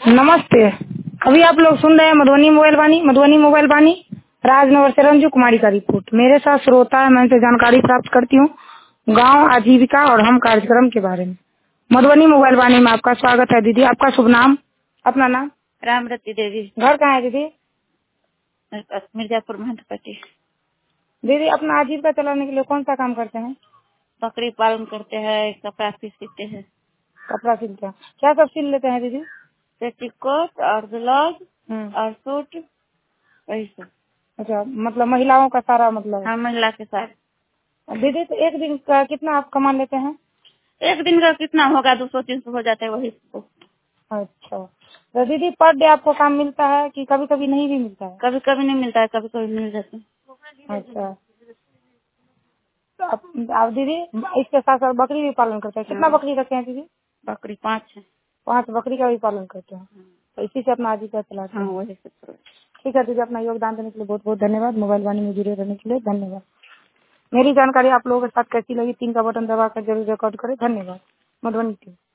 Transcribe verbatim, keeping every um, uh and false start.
नमस्ते। अभी आप लोग सुन रहे हैं मधुबनी मोबाइल वाणी मधुबनी मोबाइल वाणी राजनगर से रंजू कुमारी का रिपोर्ट। मेरे साथ श्रोता है, मैं इनसे जानकारी प्राप्त करती हूँ गांव आजीविका और हम कार्यक्रम के बारे में। मधुबनी मोबाइल वाणी में आपका स्वागत है। दीदी, आपका शुभ नाम, अपना नाम? रामरती देवी। घर कहाँ है दीदी? मिर्जापुर महंतपट्टी। दीदी, अपना आजीविका चलाने के लिए कौन सा काम करते हैं? बकरी पालन करते हैं, कपड़ा भी सीते हैं। कपड़ा सिलते हैं, क्या सब सिल लेते हैं दीदी? पेटीकोट और ब्लाउज हम्म, और सूट, वही सब। अच्छा, मतलब महिलाओं का सारा मतलब? हाँ, महिला के साथ। दीदी, तो एक दिन का कितना आप कमा लेते हैं? एक दिन का कितना होगा? दो सौ तीन सौ हो जाता है वही तो। अच्छा, तो दीदी पर डे आपको काम मिलता है कि कभी कभी नहीं भी मिलता है? कभी कभी नहीं मिलता है, कभी कभी मिल जाता है। अच्छा, तो आप, आप दीदी इसके साथ साथ बकरी भी पालन करते हैं? कितना हाँ, बकरी रखे हैं दीदी? बकरी पाँच है। पांच बकरी का भी पालन करते हैं, तो इसी से अपना आजीविका चलाते हाँ, हैं। वही सब। ठीक है दीदी, अपना योगदान देने के लिए बहुत बहुत धन्यवाद। मोबाइल वाणी में जुड़े रहने के लिए धन्यवाद। मेरी जानकारी आप लोगों के साथ कैसी लगी, तीन का बटन दबाकर जरूर रिकॉर्ड करें। धन्यवाद। मधुबनी टीम।